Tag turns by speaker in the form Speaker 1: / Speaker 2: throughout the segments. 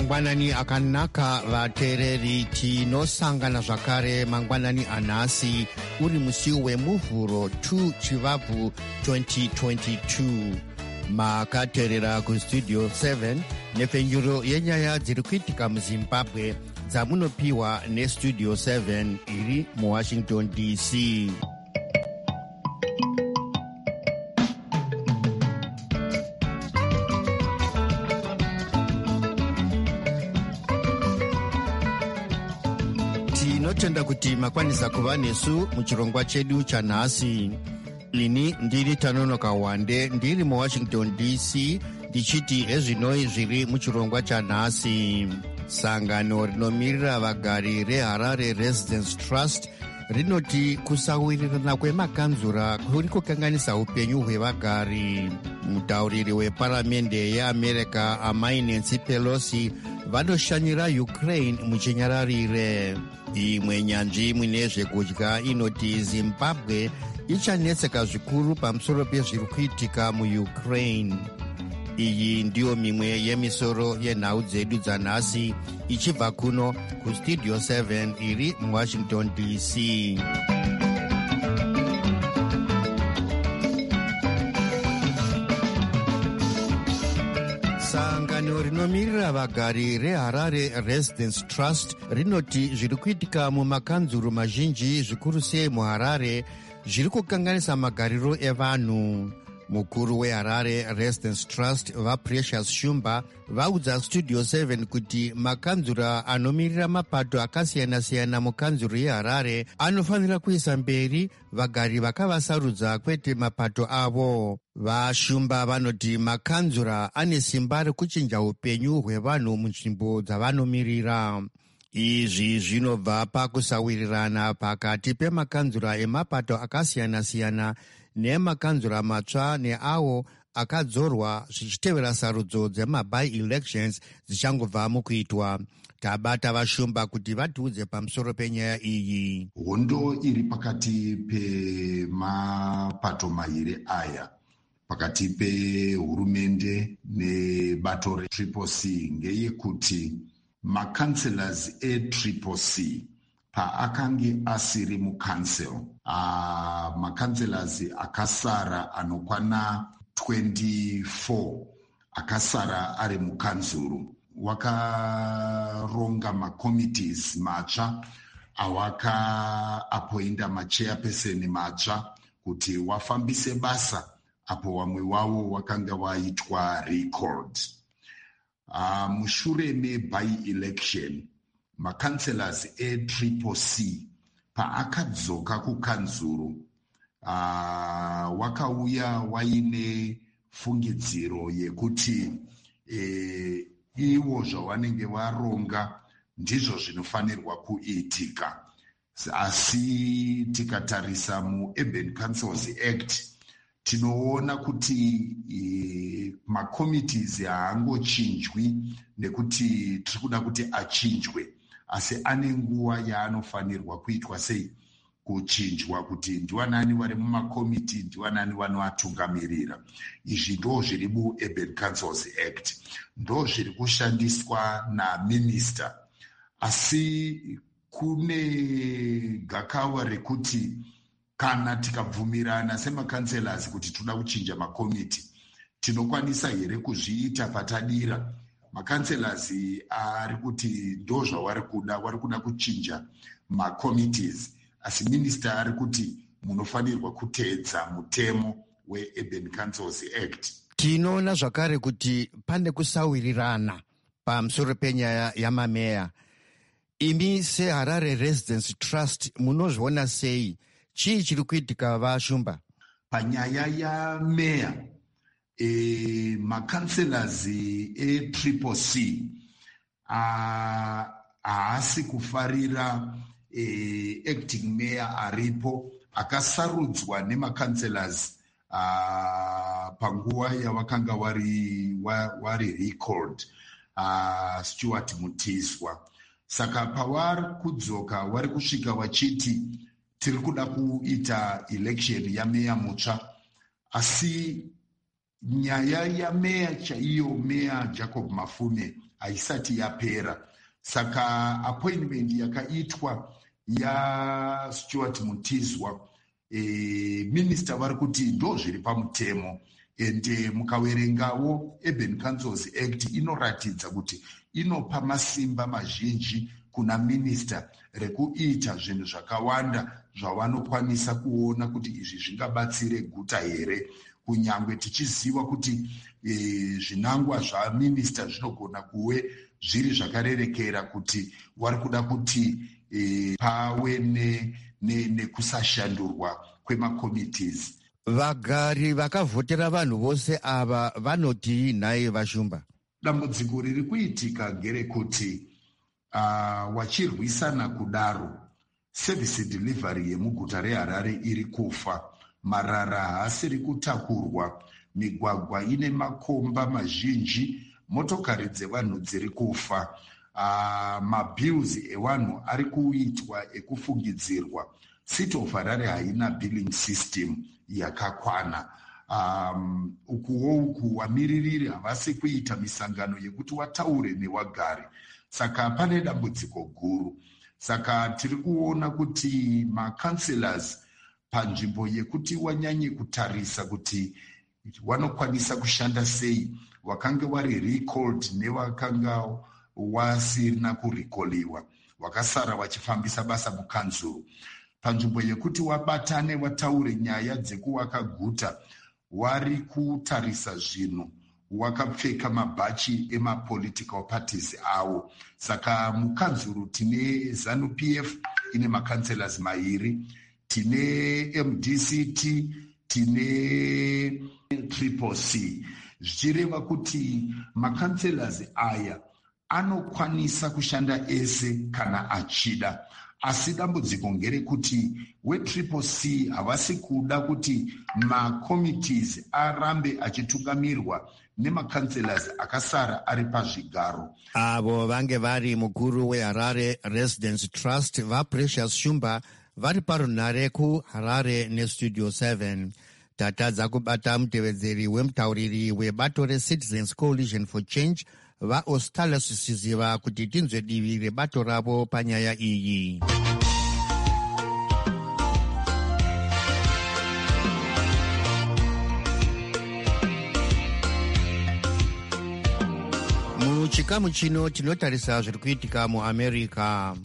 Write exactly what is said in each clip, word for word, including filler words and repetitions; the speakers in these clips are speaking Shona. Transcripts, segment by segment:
Speaker 1: mangwanani akanaka vateereri, tinosangana zvakare mangwanani anhasi uri musi wemuvhuro two chivabvu twenty twenty-two. Makateerera kustudio seven nepfenyuro yenyaya dziri kuitika muzimbabwe dzamunopiwa nestudio seven iri muwashington D C. Tinotenda kuti makwanisa kuva nesu muchirongwa chedu chanhasi. Ini ndiri Tanonoka Wande, ndiri muwashington D C, ndichiti ezvinoi zviri muchirongwa chanhasi. Sangano rinomirira vagari reHarare Residence Trust rinoti kusawirirana kwemakanzura kuri kukanganisa upenyu hwevagari. Mutauriri weparamende yeAmerica amai Nancy Pelosi vanoshanyira Ukraine muchinyararire. Imwe nyanzvi mune zvekudya inoti Zimbabwe ichanetseka zvikuru pamusoro pezviri kuitika muUkraine. Iyi ndiyo mimwe yemisoro yenhau dzedu dzanhasi ichibva kuno kustudio seven iri muwashington D C. Sangano rinomirira vagari reHarare Residence Trust rinoti zviri kuitika mumakanzuru mazhinji zvikuru sei muHarare zviri kukanganisa magariro evanhu. Mukuru weHarare Residence Trust vaPrecious Shumba vaudza Studio seven kuti makanzura anomirira mapato akasiyana-siyana mukanzuru yeHarare anofanira kuisa mberi vagari vakavasarudza kwete mapato avo. VaShumba vanoti makanzura ane simba rekuchinja upenyu hwevanhu munzvimbo dzavanomirira. Izvi zvinobva pakusawirirana pakati pemakanzura emapato akasiyana-siyana nemakanzura matsva neawo akadzorwa zvichitevera sarudzo dzemabi-elections dzichangobva mukuitwa. Tabata VaShumba kuti vatiudze pamusoro penyaya iyi.
Speaker 2: Hondo iri pakati pemapato mairi aya, pakati pehurumende nebato reTriple C, ngeyekuti makanselas eTriple C paakange asiri mukansel, uh, makanselas akasara anokwana twenty-four akasara ari mukanzuru. Wakaronga makomitees matsva awaka apoinda machairperson matsva kuti wafambise basa apo wamwe wavo wakanga waitwa recalled. Uh, mushure mebi-election makanselas eTriple C paakadzoka kukanzuru, uh, wakauya waine fungidziro yekuti e, iwo zvawanenge varonga ndizvo zvinofanirwa kuitika. Asi tikatarisa muUrban Councils Act tinoona kuti e, makomitees haangochinjwi nekuti tiri kuda kuti achinjwe, asi ane nguva yaanofanirwa kuitwa sei kuchinjwa, kuti ndiwanani vari mumakomiti, ndiwanani vanoatungamirira. Izvi ndo zviri muUrban Councils Act, ndo zviri kushandiswa naminista. Asi kune gakava rekuti kana tikabvumirana semakanselas kuti toda kuchinja makomiti, tinokwanisa here kuzviita patadira. Makanselas ari kuti ndo zvavari kuda, vari kuda kuchinja makomitees, asi minista ari kuti munofanirwa kuteedza mutemo weUrban Councils Act.
Speaker 1: Tinoona zvakare kuti pane kusawirirana pamusoro penyaya yamameya. Imi seHarare Residence Trust munozviona sei? Chii chiri kuitika VaShumba?
Speaker 2: Panyaya yameya, e, makanselas eTriple C haasi kufarira e, acting mayor aripo akasarudzwa nemakanselas panguva yavakanga wari, wari recalled, uh, Stuart Mutiswa. Saka pavari kudzoka vari kusvika vachiti tiri kuda kuita election yameya mutsva, asi nyaya yameya chaiyo, meya Jacob Mafume haisati yapera. Saka appointment yakaitwa yaStuart Mutizwa, e, minista vari kuti ndo zviri pamutemo, ende mukaverengawo Urban Councils Act inoratidza kuti inopa masimba mazhinji kuna minista rekuita zvinhu zvakawanda zvavanokwanisa kuona kuti izvi zvingabatsire guta here, kunyangwe tichiziva kuti e, zvinangwa zvaminista zvinogona kuve zviri zvakarerekera kuti vari kuda kuti e, pave nekusashandurwa ne, ne kwemakomitees.
Speaker 1: Vagari vakavhotera vanhu vose ava vanoti nhaye Vashumba.
Speaker 2: Dambudziko riri kuitika gerekuti uh, wachirwisana kudaro service delivery yemuguta reHarare iri kufa, marara haasiri kutakurwa, migwagwa ine makomba mazhinji, motokari dzevanhu dziri kufa, uh, mabills evanhu ari kuitwa ekufungidzirwa. City of Harare haina billing system yakakwana. Um, ukuwo uku wamiririri havasi kuita misangano yekuti wataure newagari. Saka pane dambudziko guru. Saka tiri kuona kuti makanselors panzvimbo yekuti wanyanye kutarisa kuti wanokwanisa kushanda sei, wakanga wari recalled nevakanga wasina kurikoliwa, wakasara wachifambisa basa mukanzuru. Panzvimbo yekuti wabatane wataure nyaya dzekuwaka guta, wari kutarisa zvinhu wakapfeka mabhachi emapolitical parties awo. Saka mukanzuru tine ZANU P F ine makanselors mairi, tine M D C T, tine Triple C, zvichireva kuti makanselors aya anokwanisa kushanda ese kana achida. Asi dambudziko ngerekuti weTriple C havasi kuda kuti makomitees arambe achitungamirwa nemakanselors akasara ari pazvigaro.
Speaker 1: Avo vange vari mukuru weHarare Residence Trust vaPrecious Shumba vari parunhare kuHarare neStudio seven. Tatadza kubata mutevedzeri wemutauriri webato reCitizens Coalition for Change vaOstalus Siziva kuti tinzwe divi rebato ravo panyaya iyi. Muchikamu chino tinotarisa zviri kuitika muAmerica.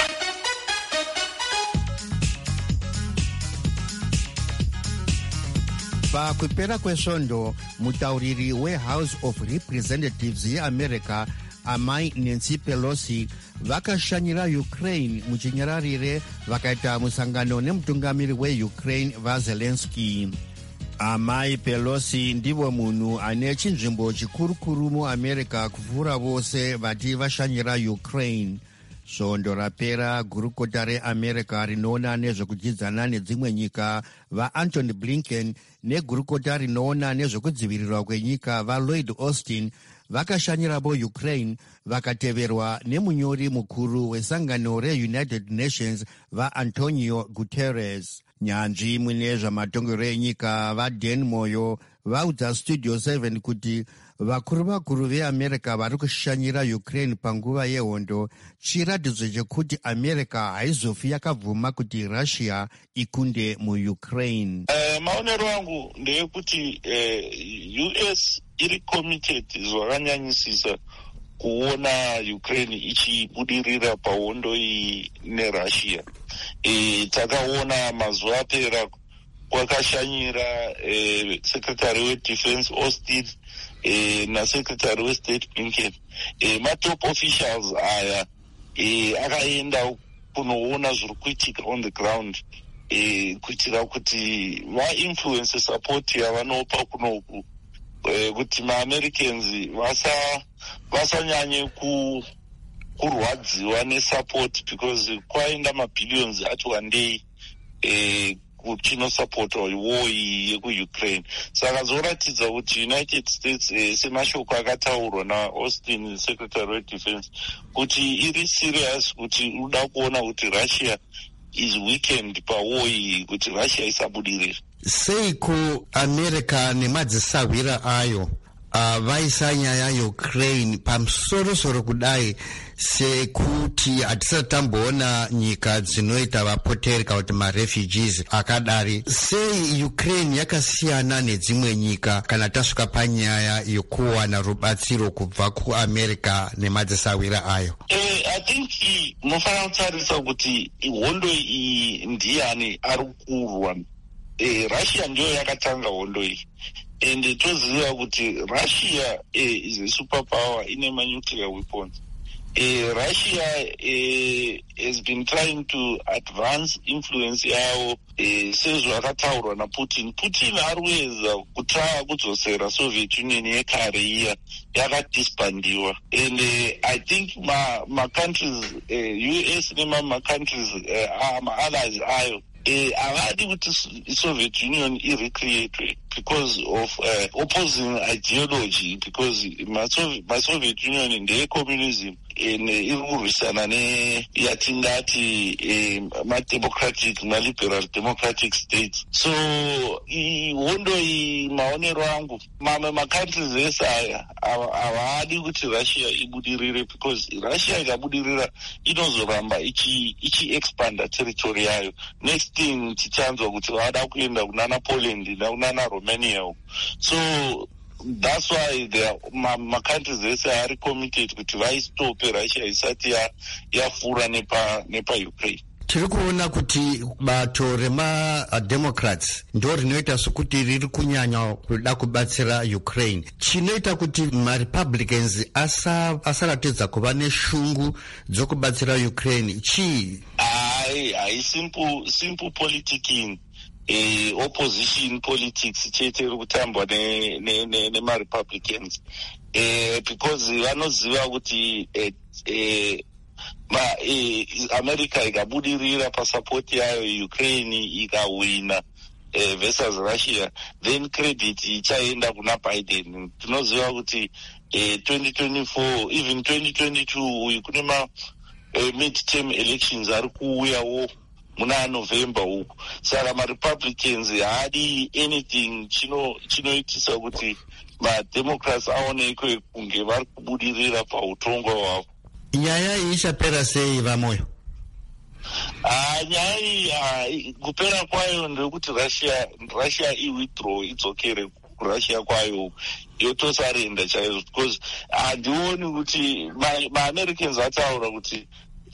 Speaker 1: Pakupera kwesvondo, mutauriri weHouse of Representatives yeAmerica amai Nancy Pelosi vakashanyira Ukraine muchinyararire vakaita musangano nemutungamiri weUkraine vaZelensky. Amai Pelosi ndivo munhu ane chinzvimbo chikurukuru muAmerica kupfuura vose vati vashanyira Ukraine. Svondo rapera, gurukota reAmerica rinoona nezvekudyidzana nedzimwe nyika vaAntony Blinken negurukota rinoona nezvekudzivirirwa kwenyika vaLloyd Austin vakashanyirapo Ukraine, vakateverwa nemunyori mukuru wesangano reUnited Nations vaAntonio Guterres. Nyanzvi mune zvamatongero enyika vaDan Moyo vaudza Studio seven kuti vakuru vakuru veAmerica vari kushanyira Ukraine panguva yehondo chiratidzo chekuti America haizofi yakabvuma kuti Russia ikunde muUkraine.
Speaker 3: Uh, maonero angu ndeyekuti uh, U S iri committed zvakanyanyisisa kuona Ukraine ichibudirira pahondo iyi neRussia. E, takaona mazuva apera kwakashanyira e, Secretary weDefense Austin e, naSecretary weState Blinken. E, matop officials aya e, akaenda kunoona zviri kuitika on the ground e, kuitira kuti vainfluence support yavanopa kunoku e, kuti maAmericans vasa vasanyanye ku kurwadziwa nesupport because kwaenda mabillions ati wandei eh, kuchinosapota war yekuUkraine. Saka zoratidza kuti United States eh, semashoko akataurwa naAustin Secretary weDefense kuti iri serious kuti uda kuona kuti Russia is weakened pawar iyi kuti Russia isabudirire.
Speaker 1: Sei ku America nemadzisawira ayo uh, vaisa nyaya Ukraine pamusoro-soro kudai sekuti hatisati tamboona nyika dzinoita vapoteri kana kuti marefugees akadari. Sei Ukraine yakasiyana nedzimwe nyika kana tasvika panyaya yokuwana rubatsiro kubva kuAmerica nemadzisawira ayo?
Speaker 3: Eh, I think munofanira kutarisa kuti hondo iyi ndiani ari kurwa. Eh, Russia ndiyo yakatanga hondo iyi. And toziva kuti Russia eh, is a superpower ine ma-nuclear weapons. Uh, Russia uh, has been trying to advance influence yawo uh, sezvo akataurwa naPutin. Putin arikuedza kutava kudzosera Soviet Union yekare iya yakadisbandiwa. And uh, I think ma, ma countries uh, U S nemama countries uh, ma allies ayo havadi uh, kuti Soviet Union irecreate because of uh, opposing ideology, because ma-Soviet Union ndeye-communism iri kurwisana neyatingati ma-democratic ma-liberal democratic states. So hondo iyi maonero angu mamwe ma-countries ese aya havadi kuti Russia ibudirire, because Russia ikabudirira inozoramba ichi-expanda territory yayo. Next thing tichanzwa kuti vada kuenda kunana Poland nakunana Romania. So that's why the ma countries ese are committed kuti vaistope Russia isati yafura nepa nepa Ukraine.
Speaker 1: Tiri kuona kuti bato rema-Democrats ndo rinoita sokuti riri kunyanya kuda kubatsira Ukraine. Chinoita kuti ma-Republicans asaratidza kuva neshungu dzokubatsira Ukraine chii?
Speaker 3: Ai, ai, simple, simple politicking. Eh, opposition politics chete iri kutambwa nema-Republicans. Eh, because vanoziva kuti eh, eh, ma eh, America ikabudirira pasapoti yayo Ukraine ikawina eh, versus Russia, then credit ichaenda kuna Biden. Tinoziva kuti eh, twenty twenty-four even twenty twenty-two kune ma eh, mid-term elections ari kuuyawo muna November uku. Saka ma-Republicans haadi anything chino chinoitisa kuti ma-Democrats aonekwe kunge vari kubudirira pautongwa hwavo.
Speaker 1: Nyaya iyi ichapera sei vamoyo?
Speaker 3: Ah, nyaya iyi kupera kwayo ndekuti Russia Russia i-withdraw idzokere kuRussia kwayo yotosarenda chaizvo, because handioni kuti ma-Americans vataura kuti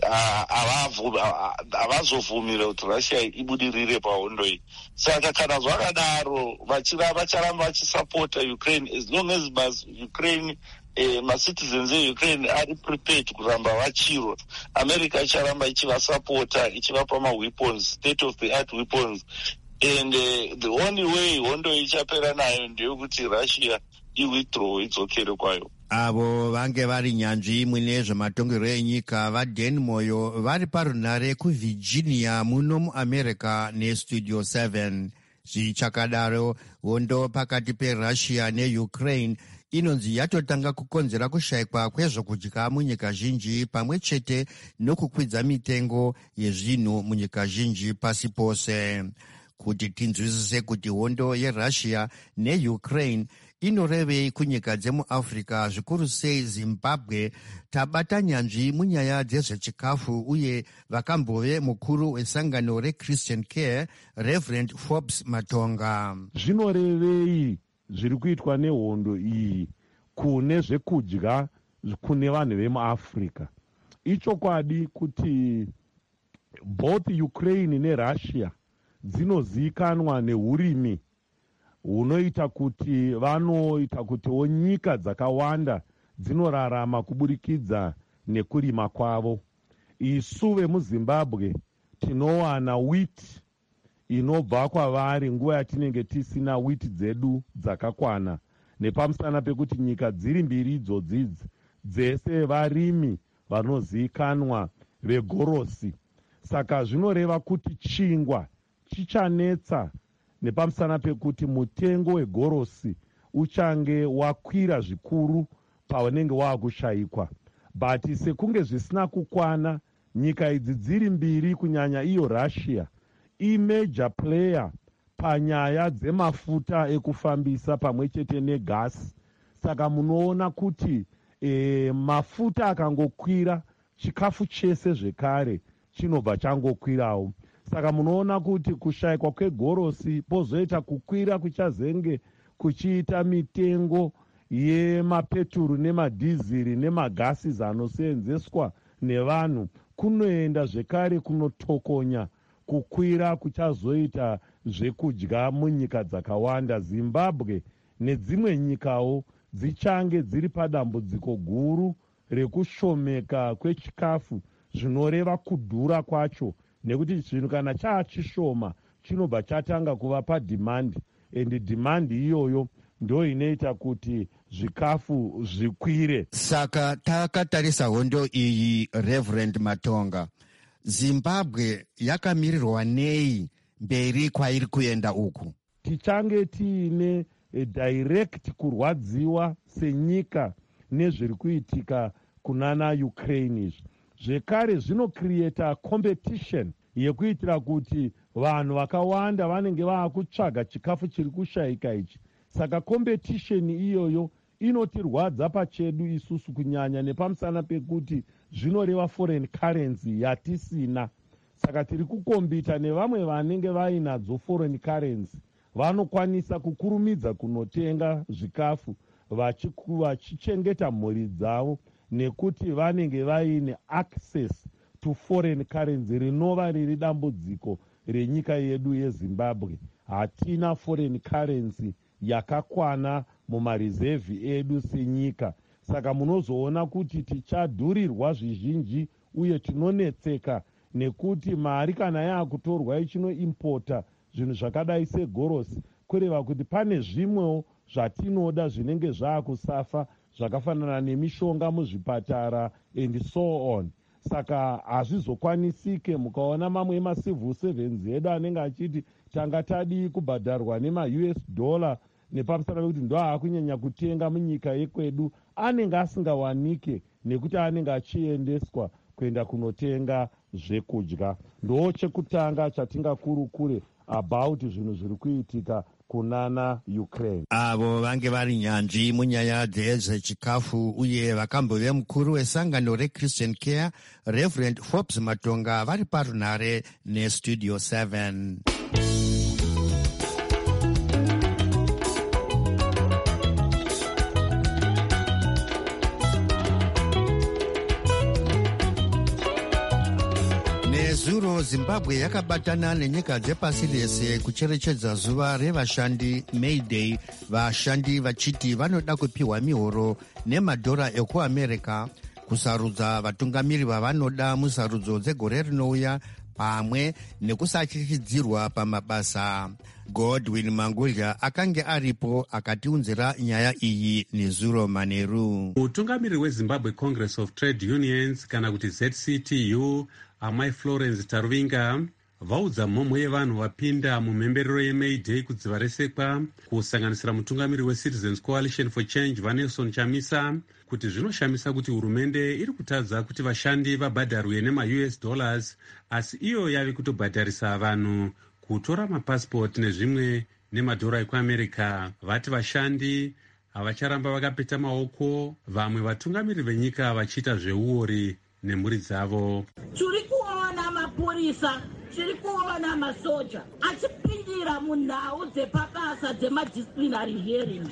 Speaker 3: havazovhumira kuti Russia ibudirire pahondo iyi. Saka kana zvakadaro vacharamba vachisapota Ukraine as long as Ukraine eh, ma-citizens e-Ukraine ari prepared kuramba vachirwa, America icharamba ichivasapota ichivapa ma-weapons, state of the art weapons. And uh, the only way hondo ichapera nayo ndeyekuti Russia i-withdraw idzokere kwayo.
Speaker 1: Avo vange vari nyanzvi mune zvematongerwo enyika vaDan Moyo vari parunhare kuVirginia muno muAmerica neStudio seven. Zvichakadaro, hondo pakati peRussia neUkraine inonzi yatotanga kukonzera kushayikwa kwezvokudya munyika zhinji pamwe chete nokukwidza mitengo yezvinhu munyika zhinji pasi pose. Kuti tinzwisise kuti hondo yeRussia neUkraine inorevei kunyika dzemuAfrica, zvikuru sei Zimbabwe, tabata nyanzvi munyaya dzezvechikafu uye vakambove mukuru wesangano reChristian Care Reverend Forbes Matonga.
Speaker 4: Zvinorevei zviri kuitwa nehondo iyi kune zvekudya kune vanhu vemuAfrica? Ichokwadi kuti both Ukraine neRussia dzinozivikanwa neurimi hunoita kuti vanoita kutiwo nyika dzakawanda dzinorarama kuburikidza nekurima kwavo. Isu vemuZimbabwe tinowana wheat inobva kwavari nguva yatinenge tisina wheat dzedu dzakakwana, nepamusana pekuti nyika dziri mbiri idzodzidzi dzese varimi vanozivikanwa vegorosi. Saka zvinoreva kuti chingwa chichanetsa nepamusana pekuti mutengo wegorosi uchange wakwira zvikuru paunenge waakushayikwa. But sekunge zvisina kukwana, nyika idzi dziri mbiri kunyanya iyo Russia imajor player panyaya dzemafuta ekufambisa pamwe chete negasi. saka munoona kuti e, mafuta akangokwira chikafu chese zvekare chinobva changokwirawo. Saka munoona kuti kushayikwa kwegorosi pozoita kukwira kuchazenge kuchiita mitengo yemapeturu nemadhiziri nemagasi anosenzeswa nevanhu kunoenda zvekare kunotokonya kukwira kuchazoita zvekudya munyika dzakawanda. Zimbabwe nedzimwe nyikawo dzichange dziri padambudziko guru rekushomeka kwechikafu, zvinoreva kudhura kwacho, nekuti zvinhu kana chaachishoma chinobva chatanga kuva padhimandi, endi dhimandi iyoyo ndo inoita kuti zvikafu zvikwire.
Speaker 1: Saka takatarisa hondo iyi, Reverend Matonga, Zimbabwe yakamirirwa nei mberi kwairi kuenda uku?
Speaker 4: Tichange tiine direct kurwadziwa senyika nezviri kuitika kunana Ukraine. Zvekare zvinocreata competition yekuitira kuti vanhu vakawanda vanenge vaakutsvaga chikafu chiri kushayika ichi. Saka competition iyoyo inotirwadza pachedu isusu, kunyanya nepamusana pekuti zvinoreva foreign currency yatisina. Saka tiri kukombita nevamwe vanenge vainadzo foreign currency, vanokwanisa kukurumidza kunotenga zvikafu vachichengeta mhuri dzavo, nekuti vanenge vaine access to foreign currency, rinova riri dambudziko renyika yedu yeZimbabwe. Hatina foreign currency yakakwana mumarizevhi edu senyika. Saka munozoona kuti tichadhurirwa zvizhinji uye tinonetseka, nekuti mari kana yaakutorwa ichinoimpota zvinhu zvakadai segorosi, kureva kuti pane zvimwewo zvatinoda zvinenge zvaakusafa, zvakafanana nemishonga muzvipatara and so on. Saka hazvizokwanisike. Mukaona mamwe emacivil servants edu anenge achiti tanga tadi kubhadharwa nema-U S dollar nepamusana pekuti ndo aakunyanya kutenga munyika yekwedu, anenge asingawanike nekuti anenge achiendeswa kuenda kunotenga zvekudya. Ndo chekutanga chatingakurukure about zvinhu zviri kuitika kunana Ukraine.
Speaker 1: Avo vange vari nyanzvi munyaya dzezvechikafu uye vakambove mukuru wesangano reChristian Care, Reverend Forbes Matonga, vari parunhare neStudio seven. Nezuro Zimbabwe yakabatana nenyika dzepasi rese kucherechedza zuva revashandi May Day, vashandi vachiti vanoda kupiwa mihoro nemadhora ekuAmerica kusarudza vatungamiri vavanoda musarudzo dzegore rinouya, pamwe nekusachiridzirwa pamabasa. Godwin Mangudya akange aripo akatiunzira nyaya iyi nezuro manheru.
Speaker 5: Mutungamiri weZimbabwe Congress of Trade Unions kana kuti Z C T U, Amai Florence Taruvinga, vaudza mhomho yevanhu vapinda mumhemberero yeMay Day kudziva resekwa, kusanganisira mutungamiri weCitizens Coalition for Change Vanelson Chamisa, kuti zvinoshamisa kuti hurumende iri kutadza kuti vashandi vabhadharwe nema-U S dollars, asi iyo yave kutobhadharisa vanhu kutora mapasipoti nezvimwe nemadhora ekuAmerica. Vati vashandi havacharamba vakapeta maoko, vamwe vatungamiri venyika vachiita zveuori nemhuri dzavo.
Speaker 6: Tiri kuona mapurisa, tiri kuona masoja achipindira munhau dzepabasa dzemadisciplinary hearings.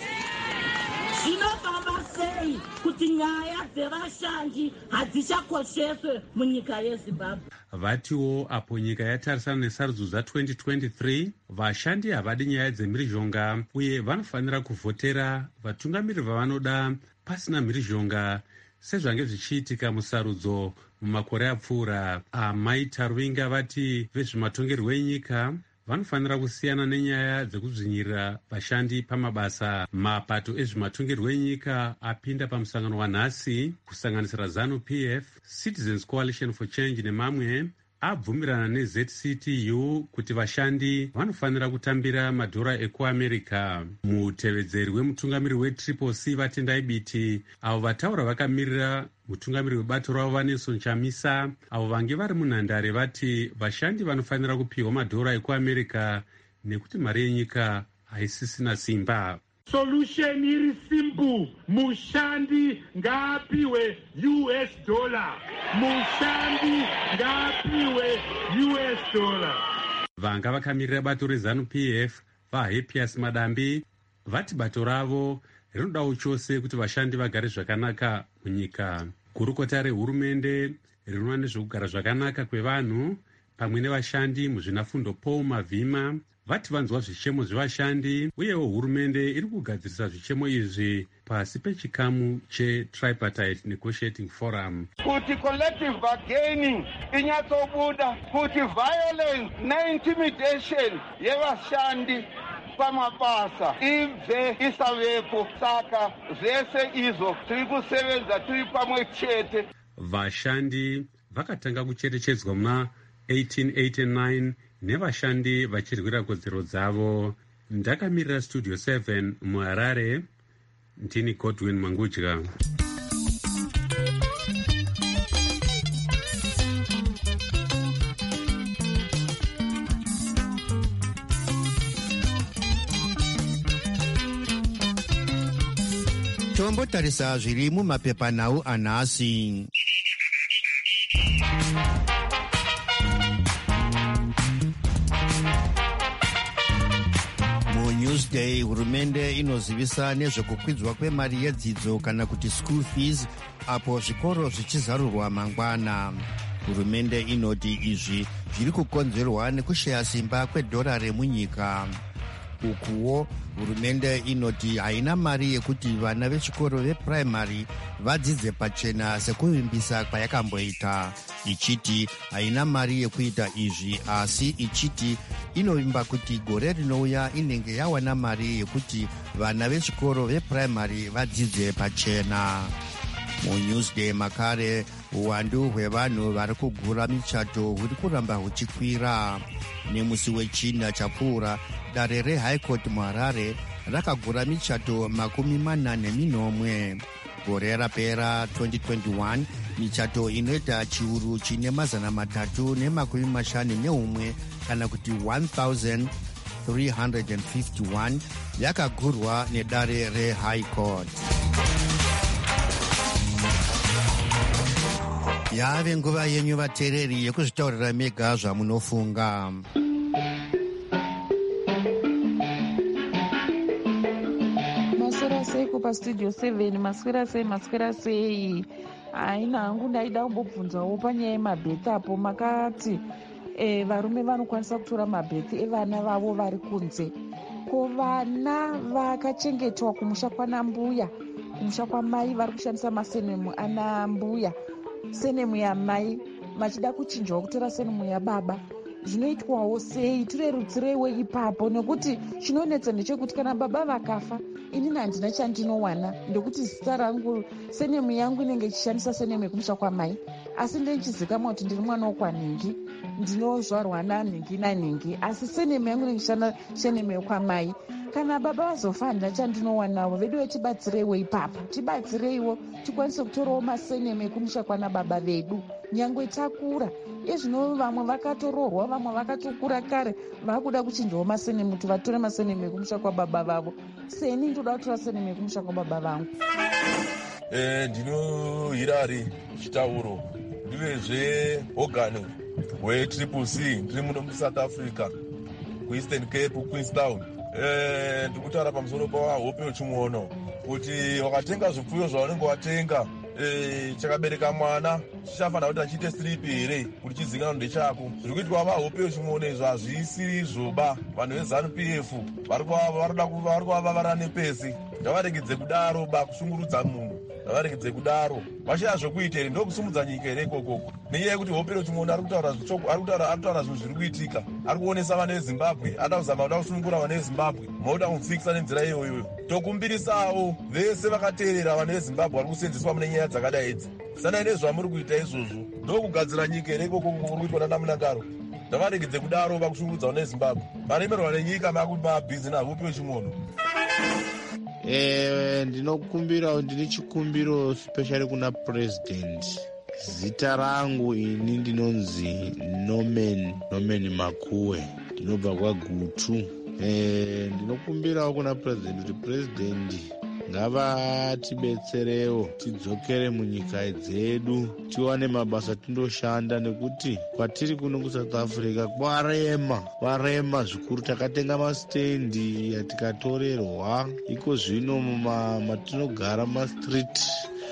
Speaker 6: Zvinofamba sei kuti nyaya dzevashandi hadzichakosheswe munyika yeZimbabwe?
Speaker 5: Vatiwo apo nyika yatarisana nesarudzo dza-twenty twenty-three, vashandi havadi nyaya dzemhirizhonga uye vanofanira kuvhotera vatungamiri vavanoda pasina mhirizhonga, sezvange zvichiitika musarudzo mumakore apfuura. Amai Taruvinga vati vezvematongerwo enyika vanofanira kusiyana nenyaya dzekudzvinyirira vashandi pamabasa. Mapato ezvematongerwo enyika apinda pamusangano wanhasi, kusanganisira ZANU P F, Citizens Coalition for Change nemamwe, abvumirana neZ C T U kuti vashandi vanofanira kutambira madhora ekuAmerica. Mutevedzeri wemutungamiri weTriple C Vatendai Biti, avo vataura vakamirira mutungamiri webato ravo Vanelson Chamisa, avo vange vari munhandare, vati vashandi vanofanira kupiwa madhora ekuAmerica nekuti mari yenyika haisisina simba.
Speaker 7: solution iri simple. Mushandi ngaapiwe U S dollar. Mushandi ngaapiwe U S dollar.
Speaker 5: Vanga vakamirira bato reZANU-P F vaHappiest Madambi vati bato ravo rinodawo chose kuti vashandi vagare zvakanaka munyika. Gurukota rehurumende rinoona nezvekugara zvakanaka kwevanhu pamwe nevashandi muzvinafundo Paul Mavhima vati vanzwa zvichemo zvevashandi uyewo hurumende iri kugadzirisa zvichemo izvi pasi pechikamu cheTripartite Negotiating Forum.
Speaker 8: Kuti collective bargaining inyatsobuda, kuti violence neintimidation yevashandi pamabasa ibve isavepo. Saka zvese izvo tiri kusevenza tiri pamwe chete.
Speaker 5: Vashandi vakatanga kucherechedzwa muna eighteen eighty-nine nevashandi vachirwira kodzero dzavo. Ndakamirira Studio seven muHarare, ndini Godwin Mangudya.
Speaker 1: Tombotarisa zviri mumapepanhau anhasi. Newsday, hurumende inozivisa nezvekukwidzwa kwemari yedzidzo kana kuti school fees apo zvikoro zvichizarurwa mangwana. Hurumende inoti izvi zviri kukonzerwa nekushaya simba kwedhora remunyika. Ukuwo hurumende inoti haina mari yekuti vana vechikoro veprimary vadzidze pachena sekuvimbisa kwayakamboita, ichiti haina mari yekuita izvi, asi ichiti inovimba kuti gore rinouya inenge yawana mari yekuti vana vechikoro veprimary vadzidze pachena. MuNewsday makare, uwandu hwevanhu vari kugura michato huri kuramba huchikwira. Nemusi wechina chapfuura, dare reHigh Court muHarare rakagura michato makumi mana neminomwe. Gore rapera twenty twenty-one, michato inoita chiuru chine mazana matatu nemakumi mashanu neumwe kana kuti one thousand three hundred fifty-one yakagurwa nedare reHigh Court. Yave nguva yenyu vateereri yekuzvitaurira mega zvamunofunga.
Speaker 9: Maswera sei kupa Studio seven, maswera sei, maswera sei. Haina hangu ndaida kumbobvunzawo panyaya yemabhethi apo makati e, varume vanokwanisa kutora mabhethi evana vavo vari kunze. Ko vana vakachengetwa kumusha kwana mbuya, kumusha kwamai vari kushandisa masenemu ana mbuya, senemu yamai machida kuchinjwa kutora senemu yababa, zvinoitwawo sei? Tirerutsireiwo ipapo, nekuti chinonetsa ndechekuti kana baba vakafa inini handina chandinowana, ndekuti zita rangu senemu yangu inenge ichishandisa senemu yekumusha kwamai, asi ndechizikamwa kuti ndiri mwana wokwanhingi, ndinozvarwa nanhingi nanhingi, asi senemu yangu inenge ichishanda senemu yekwamai. Kana baba vazofa handina chandinowanawo. Vedu tibatsireiwo ipapo, tibatsireiwo tikwanise kutorawo masenemu ekumusha kwana baba vedu nyangwe takura. Izvino vamwe vakatoroorwa, vamwe vakatokura kare, vakuda kuchinjawo masenemu kuti vatore masenemu ekumusha kwababa vavo. Seni ndoda kutora senemu ekumusha kwababa vangu.
Speaker 10: Eh, ndino Hirari Chitauro, ndivezve ogani weTriple C, ndiri muno muSouth Africa, kuEastern Cape, Queenstown. Eh, ndikutaura pamusoro paHope Wechimwono kuti wakatenga zvipfuyo zvaunenge watenga, eh, chakabereka mwana chichafanira kuti achiite siripi here kuti chizikanwa ndechako. Zviri kuitwa vaHope Wechimwono izvo hazvisiri zvoba. Vanhu veZANU-P F vari kuva vavara nepesi. Ngavaregedze kudaro ba, kushungurudza munhu. Ngavaregedze kudaro. Vashaya zvokuita here ndokusumudza nyika here ikokoko. Nenyaya yekuti Hope Wechimwono ari kutaura zvitoko, ari kutaura zvinhu zviri kuitika. Ari kuonesa vana veZimbabwe, ada kuzama kuda kusunungura vana veZimbabwe. Mauda kumupfikisa nenzira iyoyo. Tokumbirisawo vese vakateerera vana veZimbabwe vari kusenzeswa mune nyaya dzakadai idzi. Sanai nezvamuri kuita izvozvo. Ndokugadzira nyika here ikokoko kuri kuitwa nana Munangaro. Ngavaregedze kudaro vakushungurudza vana veZimbabwe. Varemerwa nenyika mabhizi naHope Wechimwono.
Speaker 11: Eh, ndinokumbira, ndine chikumbiro specially kuna president. Zita rangu ini ndinonzi Norman Norman Makuwe, ndinobva kwaGutu e, ndinokumbirawo kuna president kuti president ngavatibetserewo tidzokere munyika dzedu tiwane mabasa tindoshanda, nekuti kwatiri kuno kuSouth Africa kwarema kwarema zvikuru. Takatenga masitendi atikatorerwa iko zvino matinogara mastreet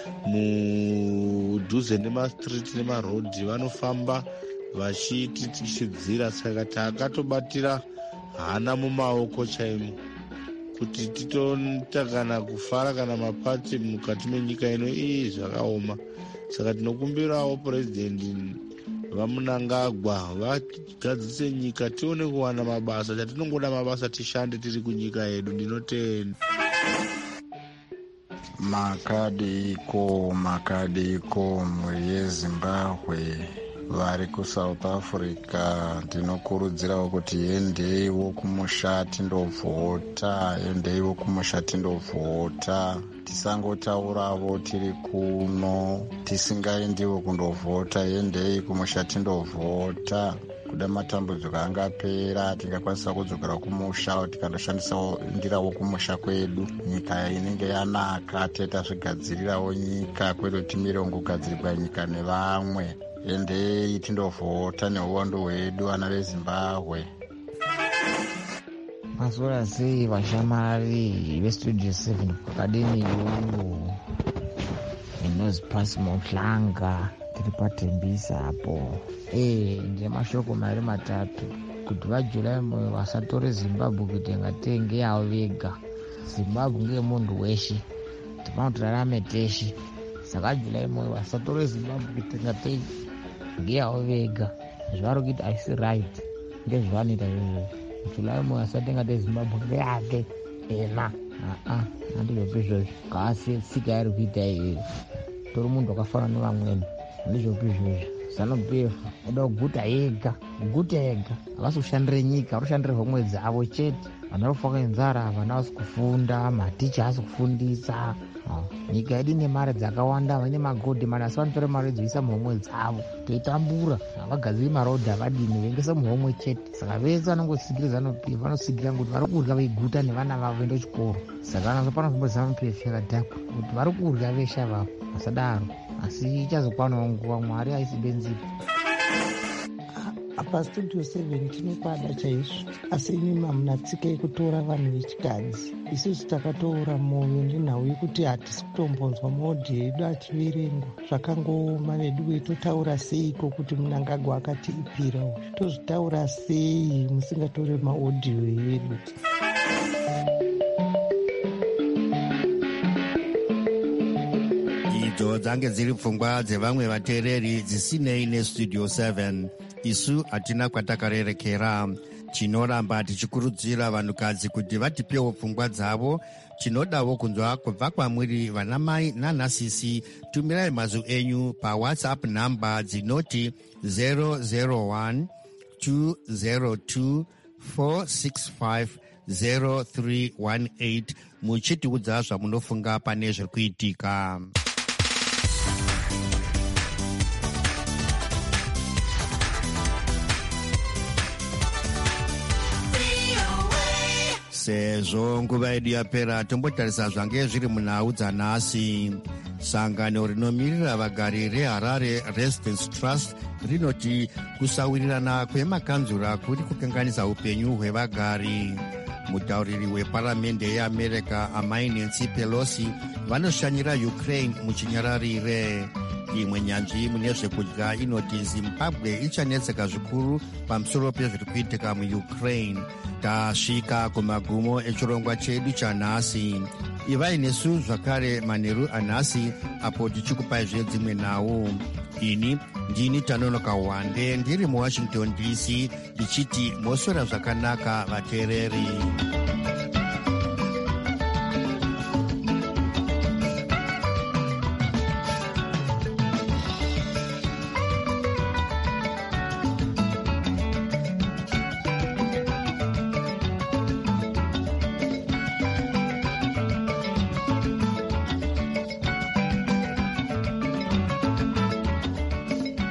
Speaker 11: mudhuze nemastreet nemarodhi vanofamba vachititichidzira. Saka takatobatira hana mumaoko chaimo kuti titoita kana kufara kana mapati mukati menyika ino iyi zvakaoma. Saka tinokumbirawo purezidendi vamunangagwa vagadzise nyika tione kuwana mabasa. Chatinongoda mabasa tishande tiri kunyika yedu. Ndinotenda.
Speaker 12: Makadiko makadiko mhuri yeZimbabwe vari kuSouth Africa, ndinokurudzirawo kuti endeiwo kumusha tindovhota, endeiwo kumusha tindovhota. Tisangotauravo tiri kuno tisingaendiwo kundovhota. Endei kumusha tindovhota. Kuda matambudziko angapera tingakwanisa kudzokera kumusha tikandoshandisawo ndirawo kumusha kwedu. Nyika inenge yanaka teta zvigadzirirawo nyika kwedu timire ungogadzirirwa nyika nevamwe. Endei tindovhota neuwandu hwedu vana veZimbabwe.
Speaker 13: Masora sei vashamari vestudio seven pakadini yungu inozi pasi muhlanga tiri patembisa apo. Eh, nje mashoko mari matatu kuti vaJulai moyo vasatore Zimbabwe kuti ngatenge yavo vega. Zimbabwe ngeye munhu weshe, tifana kuti rarame teshe. Saka Julai moyo vasatore Zimbabwe kuti ngatenge ngeyavo vega. Zvari kuita haisi right ngezvavanoita izvozvo. Julai moyo asatenga teZimbabwe ngeyake ena. Aa handizvopi izvozvo. Ngaasiye tsika yari kuita iyoyo. Tori munhu wakafanana nevamweni. Handizvopi izvozvo. ZANU-P F oda kuguta yega, kuguta yega. Havasi kushandire nyika, vari kushandire homwe dzavo chete. Vana vakufa inzara, vana vasi kufunda, maticha hasi kufundisa. Nyika yedu ine mari dzakawanda, vane magodhi mari, asi vanotore mari dzoisa muhomwe dzavo. Toitambura, havagadziri marodhi havadini, vengesa muhomwe chete. Saka vese vanongosigira ZANU-P F, vanosigira kuti vari kurya veiguta nevana vavo vende chikoro. Saka vanazopana zombo ZANU-P F yakadhakwa kuti vari kurya veshe avavo. Asadaro. Asi ichazokwanawo nguva, Mwari haisi benzipo.
Speaker 14: Apa studio seven tinopada chaizvo, asi imi mamuna tsika yekutora vanhu vechikadzi. Isusu takatoora moyo nenhau yekuti hatisi kutombonzwa maodhi edu achiverengwa. Zvakangooma vedu veitotaura seiko kuti Munangagwa akatiipirawo. Tozvitaura sei musingatore maodhiyo edu?
Speaker 1: Idzo dzange dziri pfungwa dzevamwe vateereri dzisinei nestudio seven. Isu hatina kwatakarerekera. Tinoramba tichikurudzira vanhukadzi kuti vatipewo pfungwa dzavo. Tinodawo kunzwa kubva kwamuri vanamai nanasisi. Tumirai mazwi enyu pawhatsapp namba dzinoti zero zero one two zero two four six five zero three one eight muchitiudza zvamunofunga pane zviri kuitika. Sezvo nguva yedu yapera, tombotarisa zvange zviri munhau dzanhasi. Sangano rinomirira vagari reHarare Residence Trust rinoti kusawirirana kwemakanzura kuri kukanganisa upenyu hwevagari. Mutauriri weparamende yeAmerica amai Nancy Pelosi vanoshanyira Ukraine muchinyararire. Imwe nyanzvi mune zvekudya inoti Zimbabwe ichanetseka zvikuru pamusoro pezviri kuitika muUkraine. Tasvika kumagumo echirongwa chedu chanhasi. Ivai nesu zvakare manheru anhasi apo tichikupai zvedzimwe nhau. Ini ndini Tanonoka Wande ndiri muWashington D C ndichiti moswera zvakanaka vateereri.